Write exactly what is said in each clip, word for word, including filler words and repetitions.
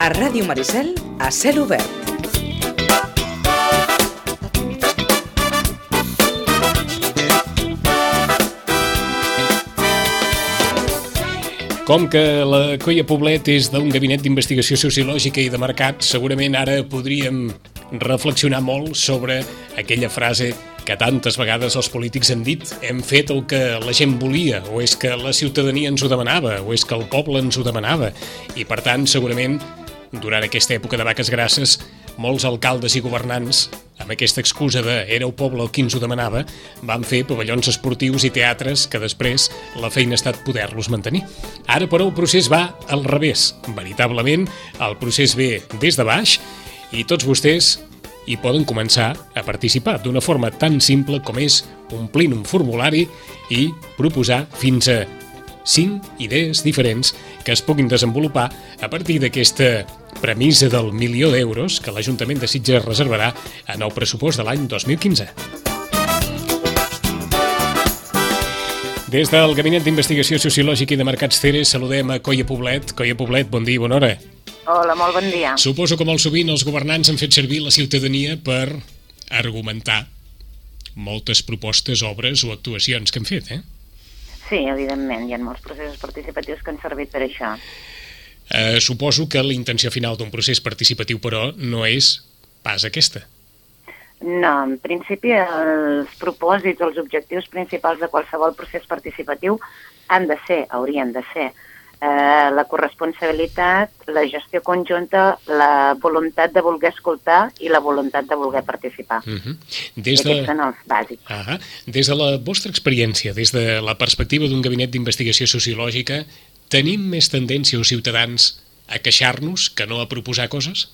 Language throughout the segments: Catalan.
A Ràdio Maricel, a cel obert. Com que la Colla Poblet és d'un gabinet d'investigació sociològica i de mercat, segurament ara podríem reflexionar molt sobre aquella frase que tantes vegades els polítics han dit: hem fet el que la gent volia, o és que la ciutadania ens ho demanava, o és que el poble ens ho demanava. I per tant, segurament, durant aquesta època de vaques grasses, molts alcaldes i governants, amb aquesta excusa de era el poble el qui ens ho demanava, van fer pavellons esportius i teatres que després la feina ha estat poder-los mantenir. Ara, però, el procés va al revés. Veritablement, el procés ve des de baix i tots vostès hi poden començar a participar d'una forma tan simple com és omplint un formulari i proposar fins a cinc idees diferents que es puguin desenvolupar a partir d'aquesta premissa del milió d'euros que l'Ajuntament de Sitges reservarà en el pressupost de l'any dos mil quinze. Des del Gabinet d'Investigació Sociològica i de Mercats Ceres saludem a Colla Poblet. Colla Poblet, bon dia i bona hora. Hola, molt bon dia. Suposo que molt sovint els governants han fet servir la ciutadania per argumentar moltes propostes, obres o actuacions que han fet, eh? Sí, evidentment, hi ha molts processos participatius que han servit per això. Eh, suposo que la intenció final d'un procés participatiu, però, no és pas aquesta. No, en principi els propòsits, els objectius principals de qualsevol procés participatiu han de ser, haurien de ser, eh, la corresponsabilitat, la gestió conjunta, la voluntat de voler escoltar i la voluntat de voler participar. Uh-huh. Des I de... aquests són els bàsics. Uh-huh. Des de la vostra experiència, des de la perspectiva d'un gabinet d'investigació sociològica, tenim més tendència els ciutadans a queixar-nos que no a proposar coses?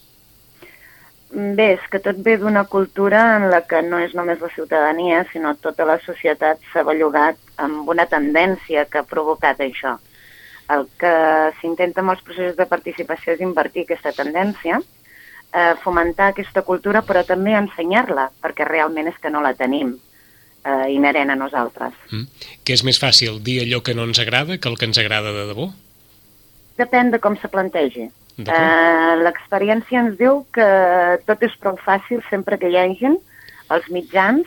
Bé, és que tot ve d'una cultura en la que no és només la ciutadania, sinó tota la societat s'ha bellugat amb una tendència que ha provocat això. El que s'intenta amb els processos de participació és invertir aquesta tendència, eh, fomentar aquesta cultura, però també ensenyar-la, perquè realment és que no la tenim eh, inherent a nosaltres. Mm. Què és més fàcil, dir allò que no ens agrada que el que ens agrada de debò? Depèn de com se plantegi. Eh, l'experiència ens diu que tot és prou fàcil sempre que hi hagin els mitjans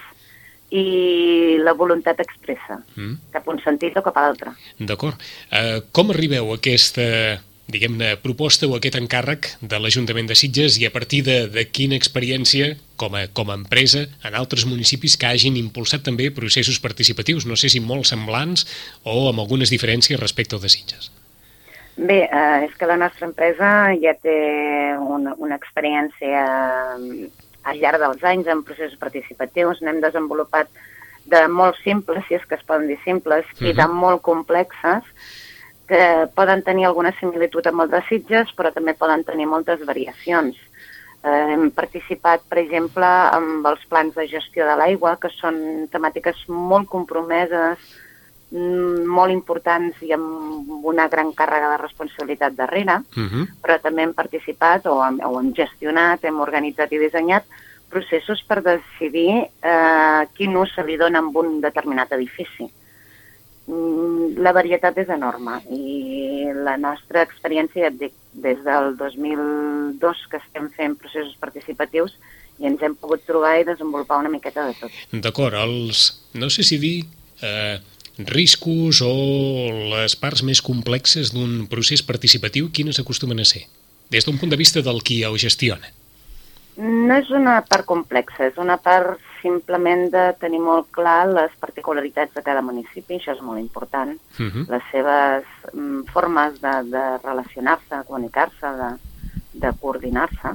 i la voluntat expressa, mm. cap a un sentit o cap a l'altre. D'acord. Uh, com arribeu a aquesta, diguem-ne, proposta o aquest encàrrec de l'Ajuntament de Sitges i a partir de, de quina experiència, com a, com a empresa, en altres municipis que hagin impulsat també processos participatius, no sé si molt semblants o amb algunes diferències respecte al de Sitges? Bé, eh, és que la nostra empresa ja té una, una experiència al llarg dels anys en processos participatius. N'hem desenvolupat de molt simples, si és que es poden dir simples, uh-huh. i de molt complexes, que poden tenir alguna similitud amb el de Sitges, però també poden tenir moltes variacions. Eh, hem participat, per exemple, amb els plans de gestió de l'aigua, que són temàtiques molt compromeses, molt importants i amb una gran càrrega de responsabilitat darrere, uh-huh. però també hem participat o hem, o hem gestionat, hem organitzat i dissenyat processos per decidir eh, quin ús se li dona en un determinat edifici. La varietat és enorme i la nostra experiència, ja et dic, des del dos mil dos que estem fent processos participatius i ens hem pogut trobar i desenvolupar una miqueta de tot. D'acord, els, no sé si dir... Eh... riscos o les parts més complexes d'un procés participatiu, quines acostumen a ser? Des d'un punt de vista del qui el gestiona. No és una part complexa, és una part simplement de tenir molt clar les particularitats de cada municipi, això és molt important, uh-huh. les seves mm, formes de, de relacionar-se, de comunicar-se, de, de coordinar-se.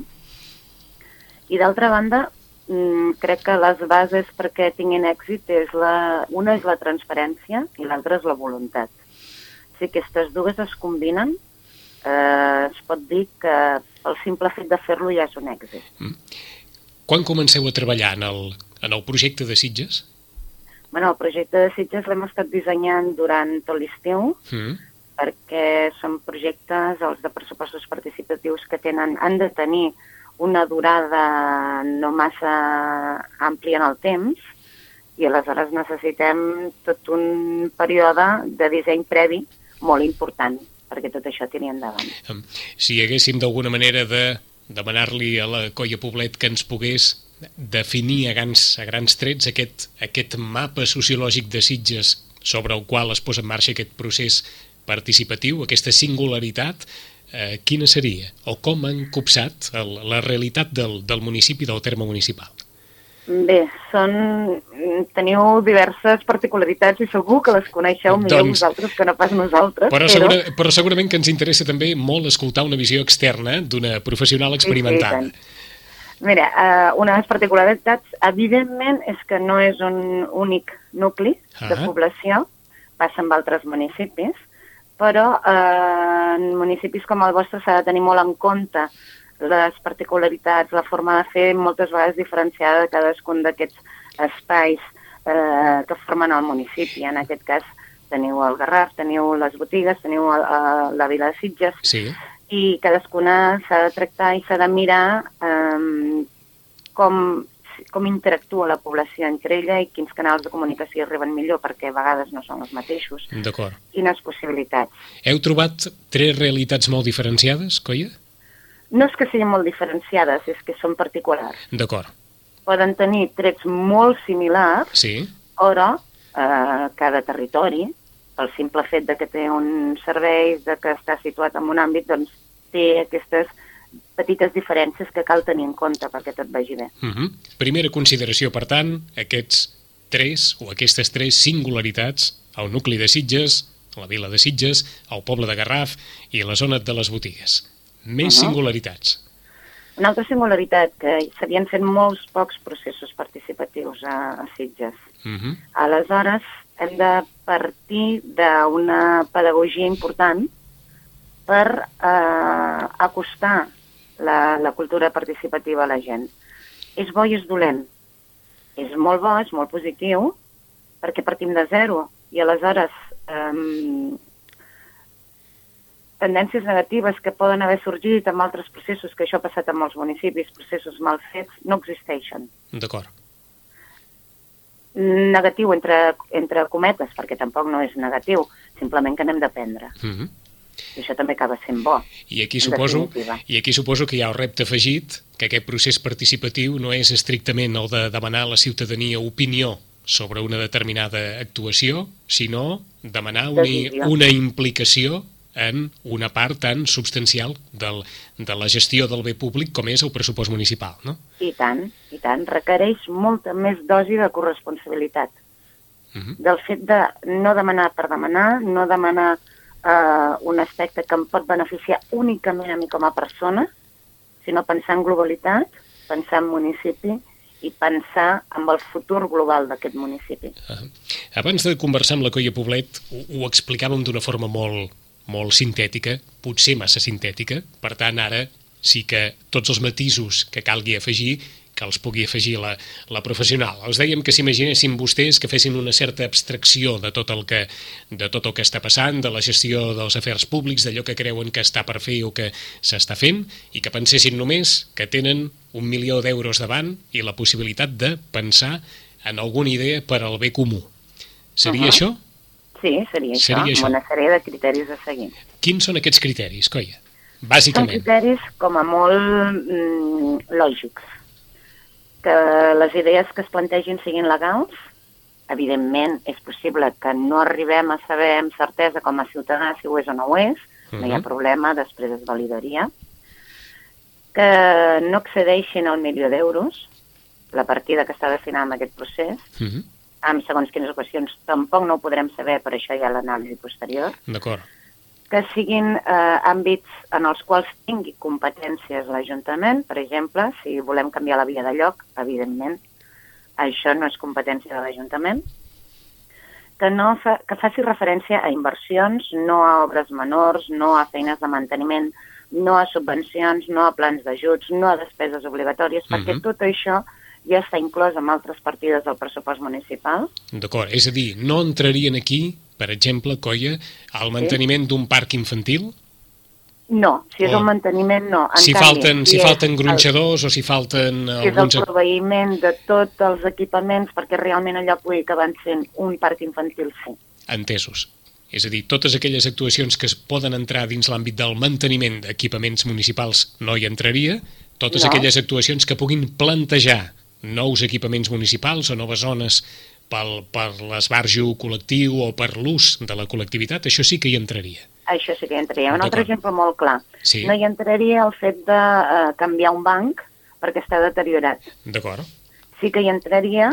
I d'altra banda, crec que les bases perquè tinguin èxit és la, una és la transparència i l'altra és la voluntat. Si aquestes dues es combinen, eh, es pot dir que el simple fet de fer-lo ja és un èxit. Mm. Quan comenceu a treballar en el, en el projecte de Sitges? Bueno, el projecte de Sitges l'hem estat dissenyant durant tot l'estiu, mm. perquè són projectes, els de pressupostos participatius que tenen, han de tenir una durada no massa àmplia en el temps i aleshores necessitem tot un període de disseny previ molt important. perquè tot això tiri endavant. Si haguéssim d'alguna manera de demanar-li a la Coia Poblet que ens pogués definir a grans, a grans trets aquest, aquest mapa sociològic de Sitges sobre el qual es posa en marxa aquest procés participatiu, aquesta singularitat, eh, quina seria? O com han copsat el, la realitat del, del municipi, del terme municipal? Bé, són... teniu diverses particularitats i segur que les coneixeu millor doncs, vosaltres que no pas nosaltres. Però, però... Segura, però segurament que ens interessa també molt escoltar una visió externa d'una professional experimentada. Sí, sí, Mira, uh, una de les particularitats, evidentment, és que no és un únic nucli ah. de població, passa amb altres municipis, però uh, en municipis com el vostre s'ha de tenir molt en compte les particularitats, la forma de fer moltes vegades diferenciada de cadascun d'aquests espais eh, que formen el municipi. En aquest cas teniu el Garraf, teniu les botigues, teniu el, el, la Vila de Sitges, sí. I cadascuna s'ha de tractar i s'ha de mirar eh, com, com interactua la població entre ella i quins canals de comunicació arriben millor, perquè a vegades no són els mateixos. D'acord. Quines possibilitats. Heu trobat tres realitats molt diferenciades, Coia? No és que siguin molt diferenciades, és que són particulars. D'acord. Poden tenir trets molt similars, sí. però eh, cada territori, pel simple fet de que té un servei, de que està situat en un àmbit, doncs té aquestes petites diferències que cal tenir en compte perquè tot vagi bé. Uh-huh. Primera consideració, per tant, aquests tres o aquestes tres singularitats, el nucli de Sitges, la vila de Sitges, el poble de Garraf i la zona de les botigues. Més uh-huh. singularitats. Una altra singularitat, que s'havien fet molts pocs processos participatius a, a Sitges. Uh-huh. Aleshores, hem de partir d'una pedagogia important per eh, acostar la, la cultura participativa a la gent. És bo i és dolent. És molt bo, és molt positiu, perquè partim de zero. I aleshores, eh, tendències negatives que poden haver sorgit amb altres processos, que això ha passat en molts municipis, processos mal fets, no existeixen. D'acord. Negatiu entre, entre cometes, perquè tampoc no és negatiu, simplement que n'hem d'aprendre. Uh-huh. I això també acaba sent bo. I aquí, suposo, I aquí suposo que hi ha el repte afegit, que aquest procés participatiu no és estrictament el de demanar a la ciutadania opinió sobre una determinada actuació, sinó demanar una, una implicació en una part tan substancial del, de la gestió del bé públic com és el pressupost municipal, no? I tant, i tant. Requereix molta més dosi de corresponsabilitat. Uh-huh. Del fet de no demanar per demanar, no demanar eh, un aspecte que em pot beneficiar únicament a mi com a persona, sinó pensar en globalitat, pensar en municipi i pensar en el futur global d'aquest municipi. Uh-huh. Abans de conversar amb la Coia Poblet, ho, ho explicàvem d'una forma molt molt sintètica, potser massa sintètica, per tant ara sí que tots els matisos que calgui afegir, que els pugui afegir la, la professional. Els dèiem que s'imaginessin vostès que fessin una certa abstracció de tot el que, de tot el que està passant, de la gestió dels afers públics, d'allò que creuen que està per fer o que s'està fent, i que pensessin només que tenen un milió d'euros davant i la possibilitat de pensar en alguna idea per al bé comú. Seria uh-huh. això? Sí, seria, seria això, això, amb una sèrie de criteris a seguir. Quins són aquests criteris, Coia? Bàsicament. Són criteris com a molt mm, lògics. Que les idees que es plantegin siguin legals. Evidentment, és possible que no arribem a saber amb certesa com a ciutadà si ho és o no ho és. Uh-huh. No hi ha problema, després es validaria. Que no excedeixin el milió d'euros, la partida que està destinada en aquest procés. Uh-huh. En segons quines ocasions tampoc no ho podrem saber, per això hi ha l'anàlisi posterior. D'acord. Que siguin eh, àmbits en els quals tingui competències l'Ajuntament, per exemple, si volem canviar la via de lloc, evidentment, això no és competència de l'Ajuntament. Que, no fa, que faci referència a inversions, no a obres menors, no a feines de manteniment, no a subvencions, no a plans d'ajuts, no a despeses obligatòries, uh-huh. perquè tot això ja està inclòs en altres partides del pressupost municipal. D'acord, és a dir, no entrarien aquí, per exemple, Coia, el manteniment sí. d'un parc infantil? No, si és o... un manteniment, no. En si canvi, falten, si si falten és gronxadors el... o si falten... Si alguns... és el proveïment de tots els equipaments perquè realment allò pugui acabar sent un parc infantil, sí. Entesos. És a dir, totes aquelles actuacions que es poden entrar dins l'àmbit del manteniment d'equipaments municipals no hi entraria, totes No. aquelles actuacions que puguin plantejar nous equipaments municipals o noves zones pel, per l'esbarjo col·lectiu o per l'ús de la col·lectivitat, això sí que hi entraria. Això sí que hi entraria. Un altre D'acord. exemple molt clar. Sí. No hi entraria el fet de eh, canviar un banc perquè està deteriorat. D'acord? Sí que hi entraria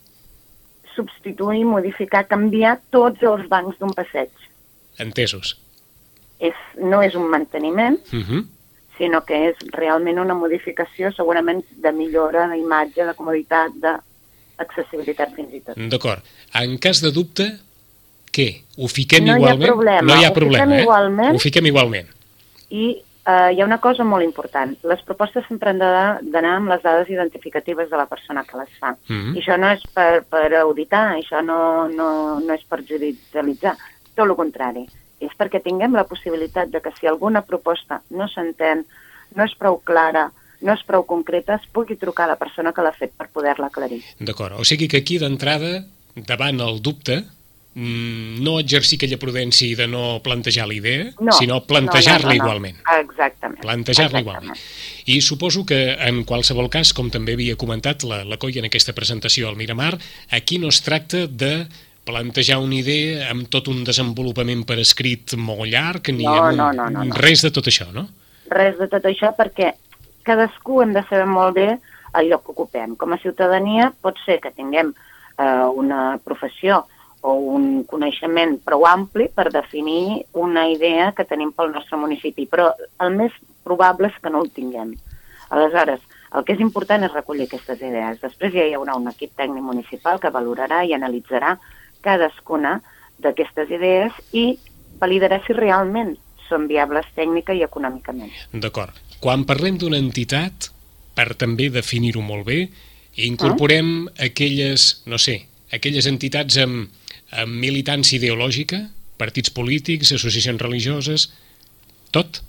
substituir, modificar, canviar tots els bancs d'un passeig. Entesos. És, no és un manteniment, Uh -huh. sinó que és realment una modificació segurament de millora d'imatge, de comoditat, d'accessibilitat fins i tot. D'acord. En cas de dubte, què? Ho fiquem No hi ha igualment? problema. No hi ha Ho problema, fiquem eh? igualment. Ho fiquem igualment. I eh, hi ha una cosa molt important. Les propostes sempre han de- d'anar amb les dades identificatives de la persona que les fa. Mhm. I això no és per, per auditar, això no, no, no és per judicialitzar, tot el contrari. És perquè tinguem la possibilitat de que si alguna proposta no s'entén, no és prou clara, no és prou concreta, es pugui trucar a la persona que l'ha fet per poder-la aclarir. D'acord. O sigui que aquí, d'entrada, davant el dubte, mm, no exercir aquella prudència de no plantejar la idea, No, sinó plantejar-la no, no, no, no. igualment. Exactament. Plantejar-la Exactament. igualment. I suposo que, en qualsevol cas, com també havia comentat la, la Coi en aquesta presentació al Miramar, aquí no es tracta de plantejar una idea amb tot un desenvolupament per escrit molt llarg, ni No, amb un, no, no, no, no. res de tot això, no? Res de tot això perquè cadascú hem de saber molt bé el lloc que ocupem. Com a ciutadania pot ser que tinguem eh, una professió o un coneixement prou ampli per definir una idea que tenim pel nostre municipi, però el més probable és que no el tinguem. Aleshores, el que és important és recollir aquestes idees. Després ja hi haurà un equip tècnic municipal que valorarà i analitzarà cadascuna d'aquestes idees i validarà si realment són viables tècnica i econòmicament. D'acord. Quan parlem d'una entitat, per també definir-ho molt bé, incorporem aquelles, no sé, aquelles entitats amb, amb militància ideològica, partits polítics, associacions religioses, tot?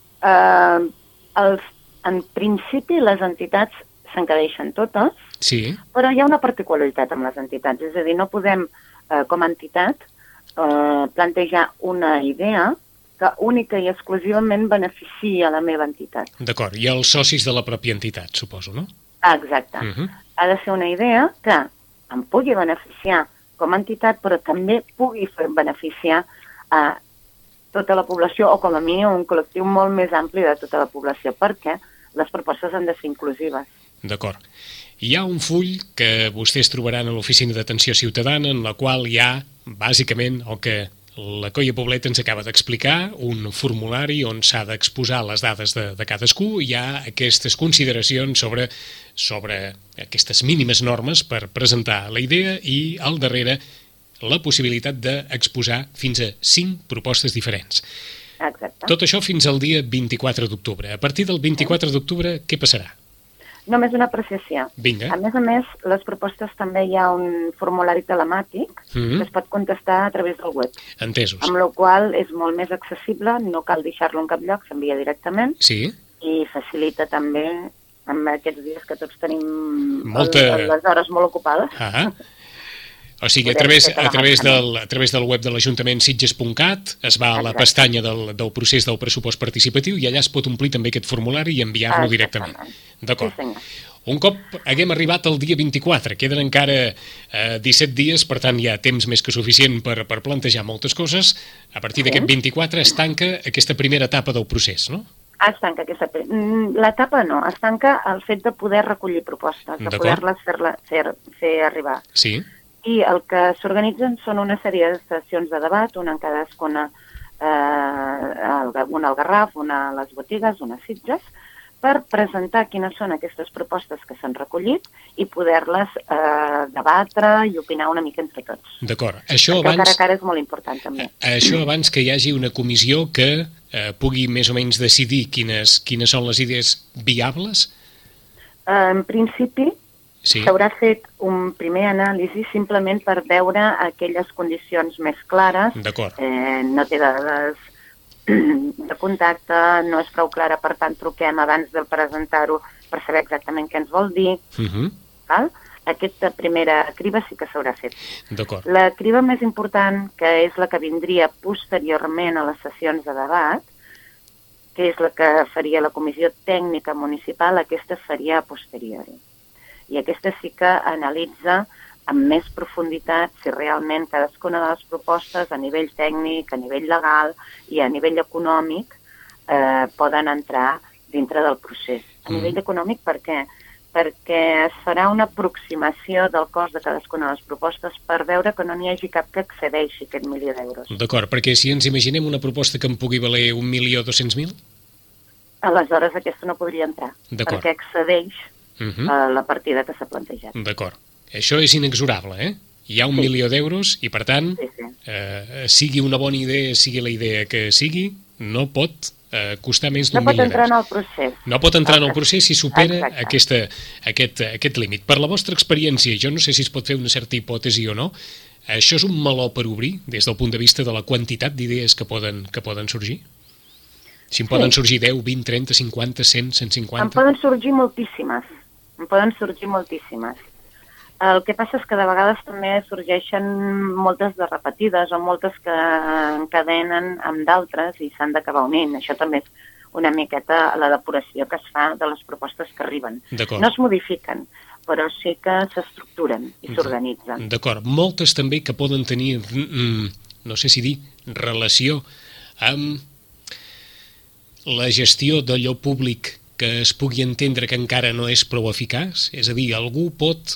Uh, els, en principi, les entitats s'encadeixen totes, Sí. però hi ha una particularitat amb les entitats. És a dir, no podem, eh, com a entitat, eh, plantejar una idea que única i exclusivament beneficia la meva entitat. D'acord. I els socis de la pròpia entitat, suposo, no? Ah, exacte. Uh -huh. Ha de ser una idea que em pugui beneficiar com a entitat, però també pugui fer beneficiar a tota la població, o com a mínim un col·lectiu molt més ampli de tota la població, perquè les propostes han de ser inclusives. D'acord. Hi ha un full que vostès trobaran a l'Oficina d'Atenció Ciutadana en la qual hi ha, bàsicament, el que la Colla Poblet ens acaba d'explicar, un formulari on s'ha d'exposar les dades de, de cadascú, hi ha aquestes consideracions sobre, sobre aquestes mínimes normes per presentar la idea i al darrere la possibilitat d'exposar fins a cinc propostes diferents. Exacte. Tot això fins al dia vint-i-quatre d'octubre. A partir del vint-i-quatre d'octubre, què passarà? Només una apreciació. Vinga. A més a més, les propostes també hi ha un formulari telemàtic Mhm. que es pot contestar a través del web, Entesos. amb la qual és molt més accessible, no cal deixar-lo en cap lloc, s'envia directament Sí? i facilita també en aquests dies que tots tenim Molta- el, les hores molt ocupades. Ah, o sigui, a Podem través, fer a través, telemàticament. del, a través del web de l'Ajuntament sitges punt cat es va a la Exacte. pestanya del, del procés del pressupost participatiu i allà es pot omplir també aquest formulari i enviar-lo directament. Exactament. D'acord. Sí, senyor. Un cop haguem arribat al dia vint-i-quatre, queden encara eh, disset dies, per tant hi ha temps més que suficient per, per plantejar moltes coses. A partir d'aquest vint-i-quatre es tanca aquesta primera etapa del procés, no? Es tanca aquesta... mm, L'etapa no, es tanca el fet de poder recollir propostes, de D'acord. poder-les fer, fer, fer arribar. Sí, I el que s'organitzen són una sèrie de sessions de debat, una en cadascuna, eh, al- una al Garraf, una a les botigues, una a Sitges, per presentar quines són aquestes propostes que s'han recollit i poder-les eh, debatre i opinar una mica entre tots. d'acord. Això Perquè el cara abans... a cara és molt important també. Això abans que hi hagi una comissió que eh, pugui més o menys decidir quines, quines són les idees viables? Eh, en principi, Sí, s'haurà fet un primer anàlisi simplement per veure aquelles condicions més clares. d'acord. Eh, no té dades de contacte, no és prou clara, per tant truquem abans de presentar-ho per saber exactament què ens vol dir. Uh -huh. Val? aquesta primera criba sí que s'haurà fet. D'acord. La criba més important, que és la que vindria posteriorment a les sessions de debat, que és la que faria la Comissió Tècnica Municipal, aquesta faria a posteriori. I aquesta sí que analitza amb més profunditat si realment cadascuna de les propostes a nivell tècnic, a nivell legal i a nivell econòmic eh, poden entrar dintre del procés. A mm. nivell econòmic, per què? Perquè es farà una aproximació del cost de cadascuna de les propostes per veure que no n'hi hagi cap que excedeixi aquest milió d'euros. D'acord, perquè si ens imaginem una proposta que em pugui valer un milió dos-cents mil? Aleshores aquesta no podria entrar, perquè excedeix uh -huh. uh, la partida que s'ha plantejat. D'acord. Això és inexorable, eh? Hi ha un sí. milió d'euros i, per tant, sí, sí. Eh, sigui una bona idea, sigui la idea que sigui, no pot eh, costar més d'un no milió d'euros. No pot entrar en el procés. No pot entrar en el procés si supera aquesta, aquest, aquest límit. Per la vostra experiència, jo no sé si es pot fer una certa hipòtesi o no, això és un meló per obrir des del punt de vista de la quantitat d'idees que poden, que poden sorgir? Si en poden sí. sorgir deu, vint, trenta, cinquanta, cent, cent cinquanta... En poden sorgir moltíssimes. En poden sorgir moltíssimes. El que passa és que de vegades també sorgeixen moltes de repetides o moltes que encadenen amb d'altres i s'han d'acabar unint. Això també és una miqueta la depuració que es fa de les propostes que arriben. No es modifiquen, però sí que s'estructuren i s'organitzen. D'acord. Moltes també que poden tenir, no sé si dir, relació amb la gestió d'allò públic que es pugui entendre que encara no és prou eficaç. És a dir, algú pot...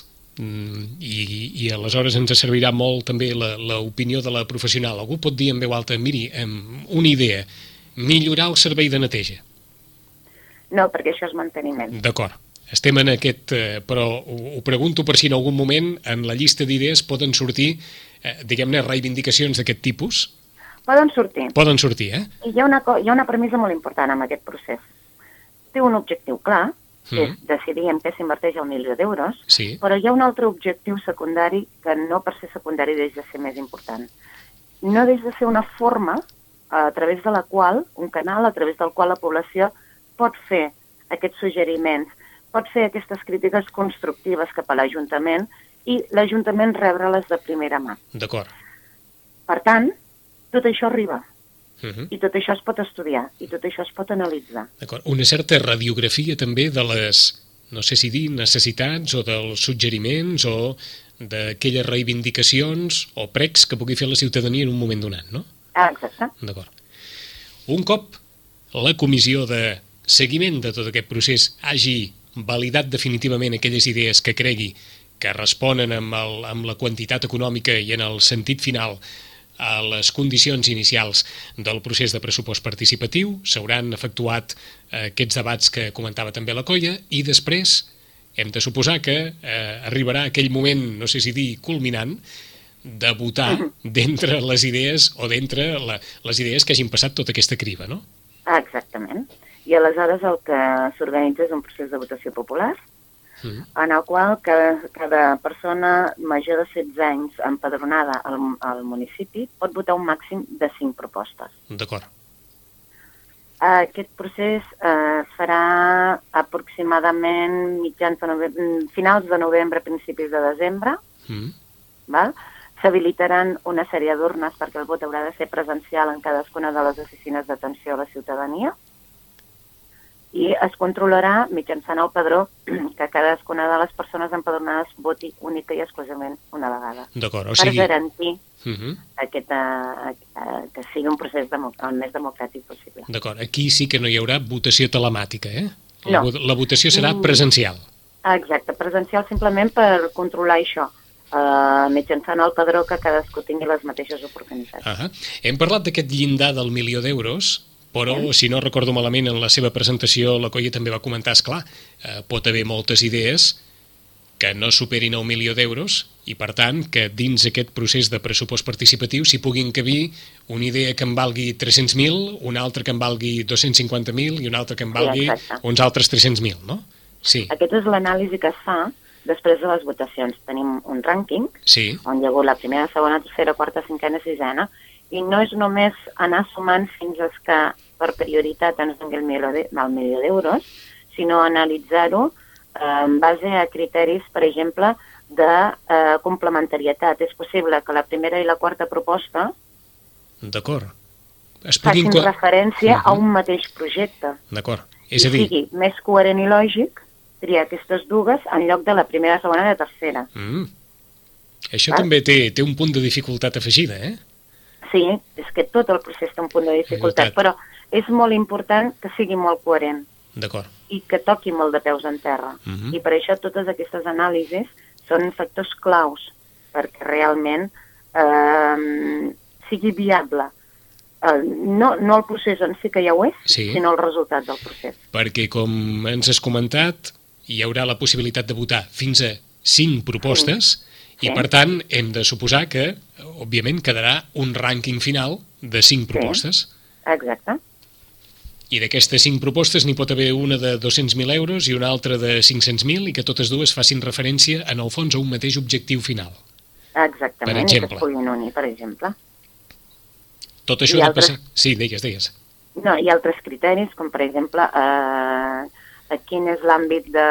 I, i aleshores ens servirà molt també l'opinió de la professional. Algú pot dir en veu alta, miri, una idea, millorar el servei de neteja. No, perquè això és manteniment. D'acord. Estem en aquest... Però ho pregunto per si en algun moment en la llista d'idees poden sortir, diguem-ne, reivindicacions d'aquest tipus? Poden sortir. Poden sortir, eh? I hi ha una, hi ha una premissa molt important en aquest procés. Té un objectiu clar, que és decidir en què s'inverteix el milió d'euros, sí. però hi ha un altre objectiu secundari que no per ser secundari deix de ser més important. No deix de ser una forma a través de la qual, un canal a través del qual la població pot fer aquests suggeriments, pot fer aquestes crítiques constructives cap a l'Ajuntament i l'Ajuntament rebre-les de primera mà. D'acord. Per tant, tot això arriba. Uh -huh. I tot això es pot estudiar, i tot això es pot analitzar. D'acord. Una certa radiografia també de les, no sé si dir, necessitats o dels suggeriments o d'aquelles reivindicacions o pregs que pugui fer la ciutadania en un moment donat, no? Ah, exacte. D'acord. Un cop la comissió de seguiment de tot aquest procés hagi validat definitivament aquelles idees que cregui que responen amb, el, amb la quantitat econòmica i en el sentit final a les condicions inicials del procés de pressupost participatiu, s'hauran efectuat eh, aquests debats que comentava també la Colla, i després hem de suposar que eh, arribarà aquell moment, no sé si dir culminant, de votar d'entre les idees o d'entre les idees que hagin passat tota aquesta criba, no? Ah, exactament. I aleshores el que s'organitza és un procés de votació popular, Mm. en el qual cada, cada persona major de setze anys empadronada al, al municipi pot votar un màxim de cinc propostes. D'acord. Aquest procés eh, es farà aproximadament mitjans de novembre, finals de novembre, principis de desembre. Mm. Val? S'habilitaran una sèrie d'urnes perquè el vot haurà de ser presencial en cadascuna de les oficines d'atenció a la ciutadania. I es controlarà mitjançant el padró que cadascuna de les persones empadronades voti única i exclusivament una vegada. D'acord, o sigui... Per garantir uh -huh. aquest, uh, uh, que sigui un procés el més democràtic possible. D'acord, aquí sí que no hi haurà votació telemàtica, eh? La, no. la votació serà presencial. Exacte, presencial simplement per controlar això, uh, mitjançant el padró que cadascú tingui les mateixes oportunitats. Uh -huh. Hem parlat d'aquest llindar del milió d'euros, però, si no recordo malament, en la seva presentació la Colla també va comentar, esclar, eh, pot haver moltes idees que no superin el milió d'euros i, per tant, que dins aquest procés de pressupost participatiu s'hi puguin cabir una idea que en valgui tres-cents mil, una altra que en valgui dos-cents cinquanta mil i una altra que en valgui sí, uns altres tres-cents mil, no? Sí. Aquesta és l'anàlisi que es fa després de les votacions. Tenim un rànquing, sí. on hi ha hagut la primera, segona, tercera, quarta, cinquena, sisena, i no és només anar sumant fins als que per prioritat ens doni el milió d'euros, sinó analitzar-ho eh, en base a criteris, per exemple, de eh, complementarietat. És possible que la primera i la quarta proposta D'acord. Es facin puguin... referència uh-huh. a un mateix projecte. D'acord. I És a dir... sigui més coherent i lògic triar aquestes dues en lloc de la primera, segona i la tercera. Mm. Això Clar. també té, té un punt de dificultat afegida, eh? Sí, és que tot el procés té un punt de dificultat, Dificultat. però és molt important que sigui molt coherent D'acord. i que toqui molt de peus en terra. Uh-huh. I per això totes aquestes anàlisis són factors claus perquè realment eh, sigui viable. Eh, no, no el procés en si que ja ho és, Sí. sinó el resultat del procés. Perquè, com ens has comentat, hi haurà la possibilitat de votar fins a cinc propostes Sí. i, per tant, hem de suposar que, òbviament, quedarà un rànquing final de cinc propostes. Exacte. I d'aquestes cinc propostes n'hi pot haver una de dos-cents mil euros i una altra de cinc-cents mil i que totes dues facin referència, en el fons, a un mateix objectiu final. Exactament, Per i que exemple. es puguin unir, per exemple. Tot això I ha de altres- passar... Sí, digues, digues. No, hi ha altres criteris, com per exemple, eh, a quin és l'àmbit de...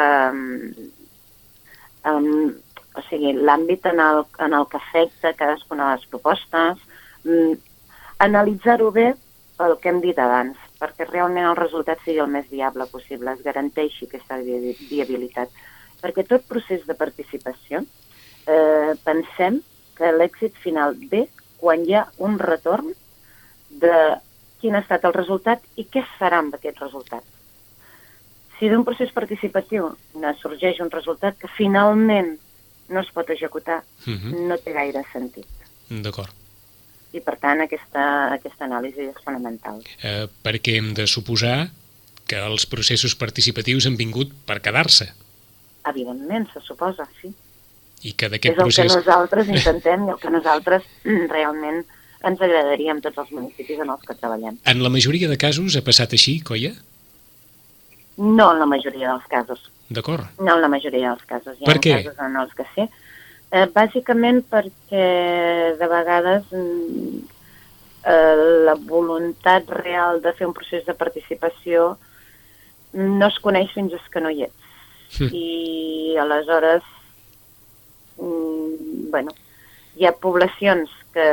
Um, o sigui, l'àmbit en el, en el que afecta cadascuna de les propostes, mm, analitzar-ho bé pel que hem dit abans, perquè realment el resultat sigui el més viable possible, es garanteixi aquesta vi- viabilitat. Perquè tot procés de participació, eh, pensem que l'èxit final ve quan hi ha un retorn de quin ha estat el resultat i què es farà amb aquest resultat. Si d'un procés participatiu ne sorgeix un resultat que finalment no es pot executar, Uh-huh. no té gaire sentit. D'acord. I, per tant, aquesta, aquesta anàlisi és fonamental. Eh, perquè hem de suposar que els processos participatius han vingut per quedar-se Evidentment, se suposa, sí. i que És d'aquest el procés... que nosaltres intentem i el que nosaltres mm, realment ens agradaria en tots els municipis en els que treballem. En la majoria de casos ha passat així, Coia? No en la majoria dels casos. D'acord. No en la majoria dels casos. Hi ha Per què? casos en els que sí. Eh, bàsicament perquè de vegades mm, eh, la voluntat real de fer un procés de participació no es coneix fins que no hi ets. Hm. I aleshores, mm, bueno, hi ha poblacions que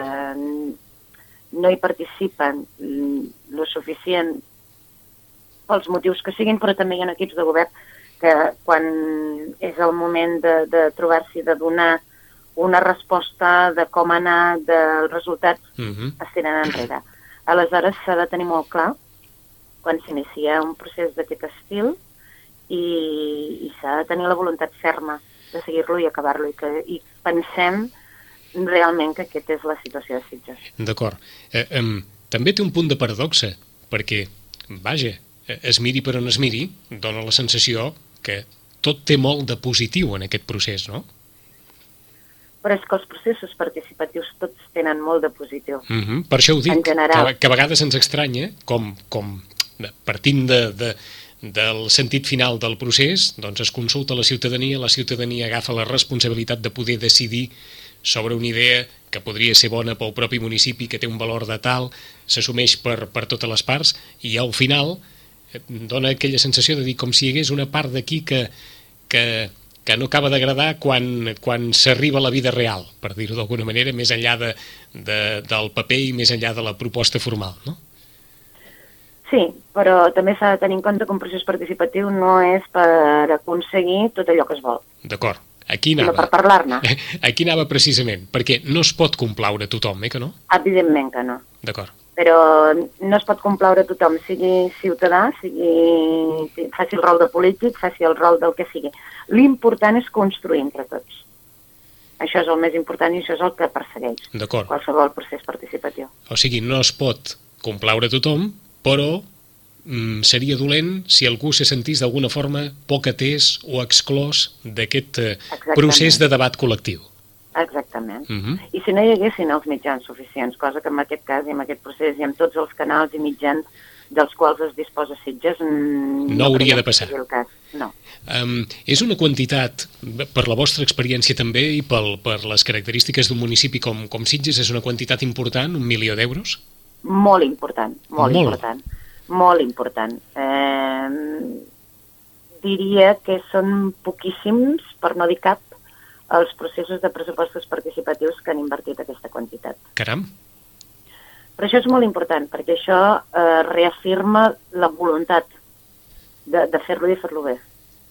no hi participen mm, lo suficient pels motius que siguin, però també hi ha equips de govern que quan és el moment de, de trobar-s'hi, de donar una resposta de com anar del resultat, Uh-huh. es tiren enrere. Aleshores s'ha de tenir molt clar quan s'inicia un procés d'aquest estil i, i s'ha de tenir la voluntat ferma de seguir-lo i acabar-lo i, que, i pensem realment que aquesta és la situació de Sitges. D'acord. Eh, em, també té un punt de paradoxa, perquè, vaja, eh, es miri per on es miri, dona la sensació que tot té molt de positiu en aquest procés, no? Però és que els processos participatius tots tenen molt de positiu. Uh-huh. Per això ho dic, En general. que, que a vegades ens estranya com, com de- partint de, de, del sentit final del procés, doncs es consulta la ciutadania, la ciutadania agafa la responsabilitat de poder decidir sobre una idea que podria ser bona pel propi municipi, que té un valor de tal, s'assumeix per, per totes les parts, i al final eh, dona aquella sensació de dir com si hi hagués una part d'aquí que, que, que no acaba d'agradar quan, quan s'arriba a la vida real, per dir-ho d'alguna manera, més enllà de, de, del paper i més enllà de la proposta formal, no? Sí, però també s'ha de tenir en compte que un procés participatiu no és per aconseguir tot allò que es vol, D'acord. Aquí sinó per anava. parlar-ne. Aquí anava precisament, perquè no es pot complaure tothom, eh, que no? Evidentment que no. D'acord. Però no es pot complaure tothom, sigui ciutadà, sigui, faci el rol de polític, faci el rol del que sigui. L'important és construir entre tots. Això és el més important i això és el que persegueix D'acord. qualsevol procés participatiu. O sigui, no es pot complaure tothom, però mm, seria dolent si algú se sentís d'alguna forma poc atès o exclòs d'aquest eh, Exactament. procés de debat col·lectiu. Exactament. Uh -huh. I si no hi haguessin els mitjans suficients, cosa que en aquest cas i en aquest procés i amb tots els canals i mitjans dels quals es disposa Sitges, mm, No hauria creiem de que passar. sigui el cas. No. Um, és una quantitat, per la vostra experiència també i pel, per les característiques d'un municipi com, com Sitges, és una quantitat important, un milió d'euros? Molt important, molt, Molt. important. Molt important. Eh, diria que són poquíssims, per no dir cap, els processos de pressupostos participatius que han invertit aquesta quantitat. Caram! Però això és molt important, perquè això eh, reafirma la voluntat de, de fer-lo i fer-lo bé.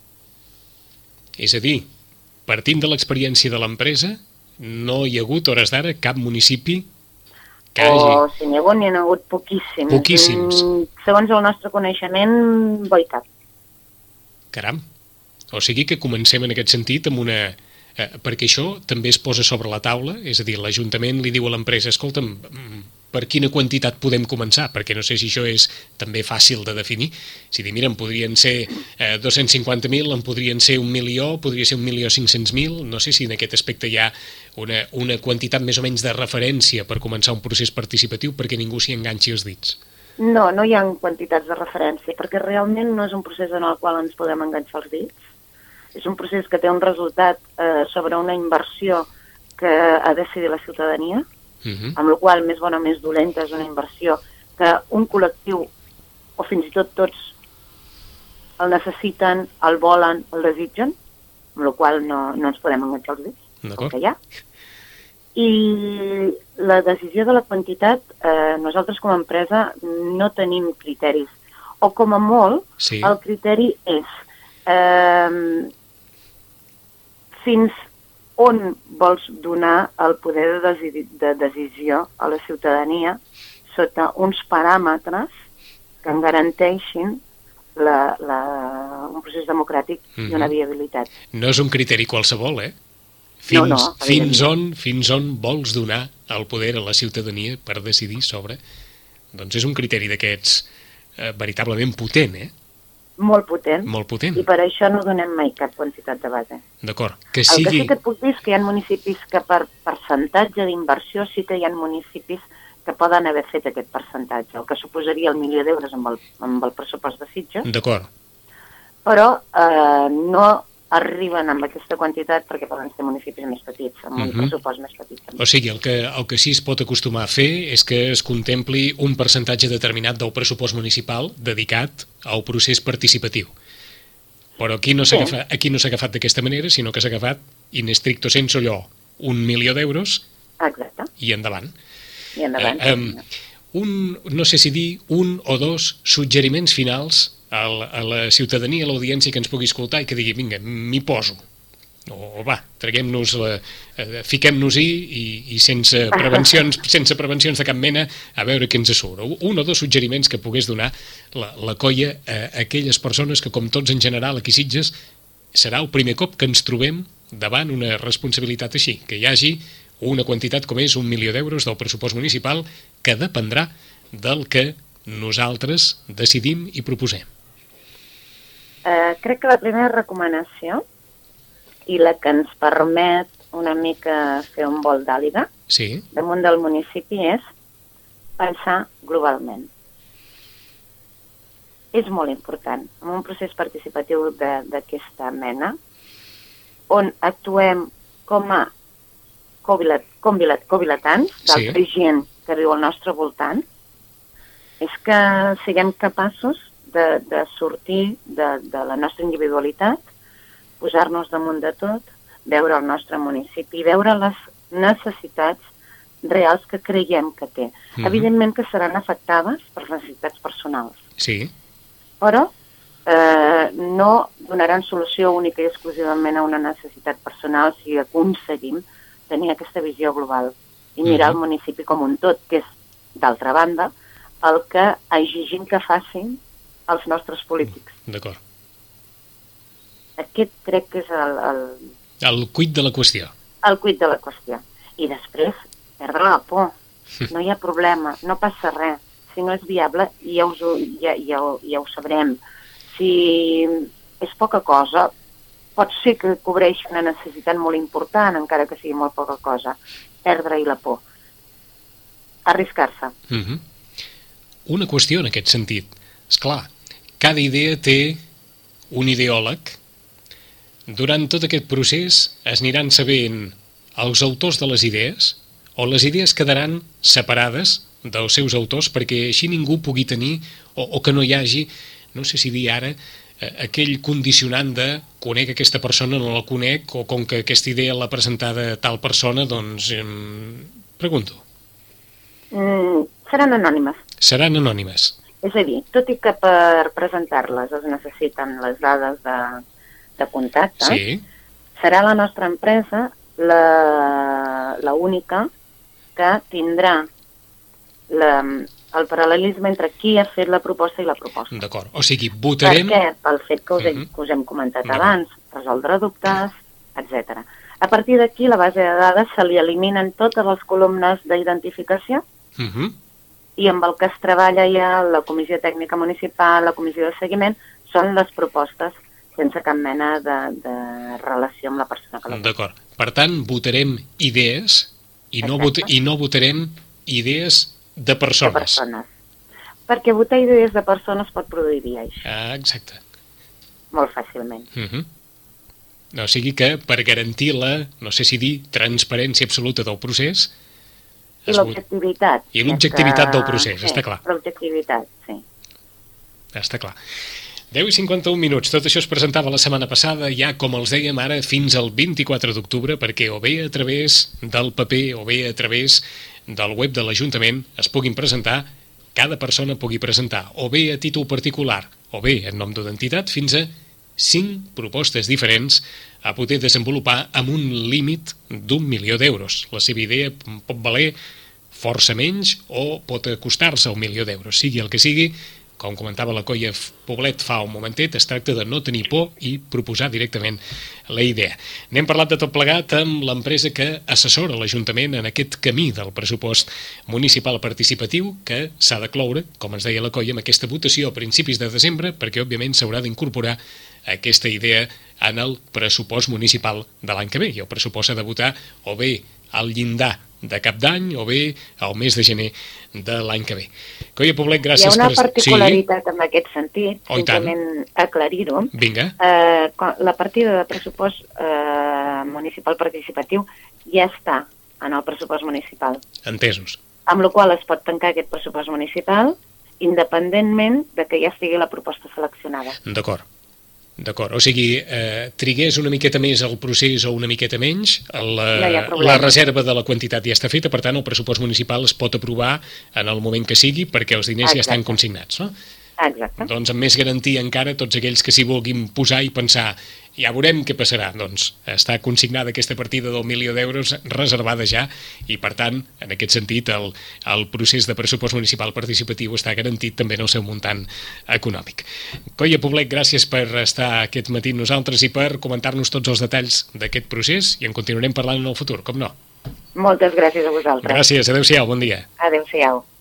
És a dir, partint de l'experiència de l'empresa, no hi ha hagut, a hores d'ara, cap municipi que hagi... O si n'hi ha hagut, n'hi ha hagut poquíssims. Poquíssims. Segons el nostre coneixement, bo i cap. Caram! O sigui que comencem en aquest sentit amb una... Eh, perquè això també es posa sobre la taula, és a dir, l'Ajuntament li diu a l'empresa, escolta'm, per quina quantitat podem començar? Perquè no sé si això és també fàcil de definir. Si dir, mira, en podrien ser eh, dos-cents cinquanta mil, en podrien ser un milió, podria ser un milió cinc-cents mil, no sé si en aquest aspecte hi ha una, una quantitat més o menys de referència per començar un procés participatiu perquè ningú s'hi enganxi els dits. No, no hi ha quantitats de referència, perquè realment no és un procés en el qual ens podem enganxar els dits. És un procés que té un resultat eh, sobre una inversió que ha de decidir la ciutadania, uh-huh. amb la qual més bona o més dolenta és una inversió que un col·lectiu, o fins i tot tots, el necessiten, el volen, el desitgen, amb la qual no, no ens podem enganxar els dits, com que hi ha. I la decisió de la quantitat, eh, nosaltres com a empresa no tenim criteris, o com a molt, sí. El criteri és eh, fins on vols donar el poder de, desi de decisió a la ciutadania sota uns paràmetres que en garanteixin la, la, un procés democràtic mm-hmm. i una viabilitat. No és un criteri qualsevol, eh? Fins, no, no, fins, on, fins on vols donar el poder a la ciutadania per decidir sobre... Doncs és un criteri d'aquests eh, veritablement potent, eh? Molt potent. Molt potent. I per això no donem mai cap quantitat de base. D'acord. Que sigui... El que sí que et puc dir és que hi ha municipis que per percentatge d'inversió sí que hi ha municipis que poden haver fet aquest percentatge, el que suposaria el milió d'euros amb, el, amb el pressupost de Sitges. D'acord. Però eh, no arriben amb aquesta quantitat perquè poden ser municipis més petits, amb uh-huh. un pressupost més petit. També. O sigui, el que, el que sí es pot acostumar a fer és que es contempli un percentatge determinat del pressupost municipal dedicat al procés participatiu. Però aquí no s'ha sí. agafat, aquí no s'ha agafat d'aquesta manera, sinó que s'ha agafat in stricto sensu allò, un milió d'euros i endavant. I endavant. Eh, um, un, no sé si dir un o dos suggeriments finals a la, a la ciutadania, a l'audiència que ens pugui escoltar i que digui, vinga, m'hi poso. O va, traguem-nos la, eh, fiquem-nos-hi i, i sense prevencions sense prevencions de cap mena a veure què ens surt. Un o dos suggeriments que pogués donar la, la colla a aquelles persones que, com tots en general aquí a Sitges, serà el primer cop que ens trobem davant una responsabilitat així, que hi hagi una quantitat com és un milió d'euros del pressupost municipal que dependrà del que nosaltres decidim i proposem. Uh, crec que la primera recomanació i la que ens permet una mica fer un vol d'àliga sí. damunt del municipi és pensar globalment. És molt important, en un procés participatiu d'aquesta mena, on actuem com a covilatants d'altra sí. gent que viu al nostre voltant, és que siguem capaços de, de sortir de, de la nostra individualitat, posar-nos damunt de tot, veure el nostre municipi, veure les necessitats reals que creiem que té. Mm-hmm. Evidentment que seran afectades per necessitats personals. Sí. Però eh, no donaran solució única i exclusivament a una necessitat personal si aconseguim tenir aquesta visió global i mirar mm-hmm. el municipi com un tot, que és, d'altra banda, el que exigim que facin els nostres polítics. D'acord. Aquest crec que és el... El, el cuit de la qüestió. El cuit de la qüestió. I després, perdre la por. No hi ha problema, no passa res. Si no és viable, ja, us ho, ja, ja, ja ho sabrem. Si és poca cosa, pot ser que cobreixi una necessitat molt important, encara que sigui molt poca cosa. Perdre-hi la por. Arriscar-se. Uh-huh. Una qüestió en aquest sentit. Esclar, cada idea té un ideòleg. Durant tot aquest procés es aniran sabent els autors de les idees o les idees quedaran separades dels seus autors perquè així ningú pugui tenir o, o que no hi hagi, no sé si dir ara, eh, aquell condicionant de conec aquesta persona, no la conec, o com que aquesta idea l'ha presentada tal persona, doncs em... pregunto. Mm, seran anònimes. Seran anònimes. És a dir, tot i que per presentar-les es necessiten les dades de, de contacte, Sí. serà la nostra empresa la, la única que tindrà la, el paral·lelisme entre qui ha fet la proposta i la proposta. D'acord. O sigui, votarem... Per què? Pel fet que us, he, Mhm. que us hem comentat D'acord. abans, resoldre dubtes, etcètera. A partir d'aquí, la base de dades se li eliminen totes les columnes d'identificació Mhm. i amb el que es treballa ja la Comissió Tècnica Municipal, la Comissió de Seguiment, són les propostes sense cap mena de, de relació amb la persona que la vota. D'acord. Per tant, votarem idees i no, vot Exacte. i no votarem idees de persones. De persones. Perquè votar idees de persones pot produir biaix, Ah, exacte. molt fàcilment. Uh-huh. No, o sigui que per garantir la, no sé si dir, transparència absoluta del procés... I es vot- l'objectivitat. I l'objectivitat que- del procés, sí, està clar. L'objectivitat, sí. Està clar. deu i cinquanta-un minuts. Tot això es presentava la setmana passada, ja com els dèiem ara, fins al vint-i-quatre d'octubre, perquè o bé a través del paper o bé a través del web de l'Ajuntament es puguin presentar, cada persona pugui presentar, o bé a títol particular, o bé en nom d'identitat, fins a cinc propostes diferents a poder desenvolupar amb un límit d'un milió d'euros. La seva idea pot valer força menys o pot acostar-se a un milió d'euros. Sigui el que sigui, com comentava la Coia Poblet fa un momentet, es tracta de no tenir por i proposar directament la idea. N'hem parlat de tot plegat amb l'empresa que assessora l'Ajuntament en aquest camí del pressupost municipal participatiu que s'ha de cloure, com ens deia la Coia, amb aquesta votació a principis de desembre, perquè òbviament s'haurà d'incorporar aquesta idea en el pressupost municipal de l'any que ve. I el pressupost s'ha de votar o bé al llindar de cap d'any o bé al mes de gener de l'any que ve. Coia Poblet, Hi ha gràcies una per... particularitat en aquest sentit, Oh, i tant. simplement aclarir-ho. Vinga. Eh, quan- la partida de pressupost eh, municipal participatiu ja està en el pressupost municipal, Entesos. amb la qual es pot tancar aquest pressupost municipal independentment de que ja estigui la proposta seleccionada. D'acord. D'acord, o sigui, eh, trigués una miqueta més el procés o una miqueta menys, la, No hi ha problema. la reserva de la quantitat ja està feta, per tant el pressupost municipal es pot aprovar en el moment que sigui perquè els diners ja estan Exacte. consignats, no? Exacte. Doncs amb més garantia encara tots aquells que s'hi vulguin posar i pensar ja veurem què passarà, doncs està consignada aquesta partida del milió d'euros reservada ja i per tant, en aquest sentit el, el procés de pressupost municipal participatiu està garantit també en el seu muntant econòmic. Coia Poblet, gràcies per estar aquest matí amb nosaltres i per comentar-nos tots els detalls d'aquest procés i en continuarem parlant en el futur, com no? Moltes gràcies a vosaltres. Gràcies, adeu-siau, bon dia. Adéu-siau.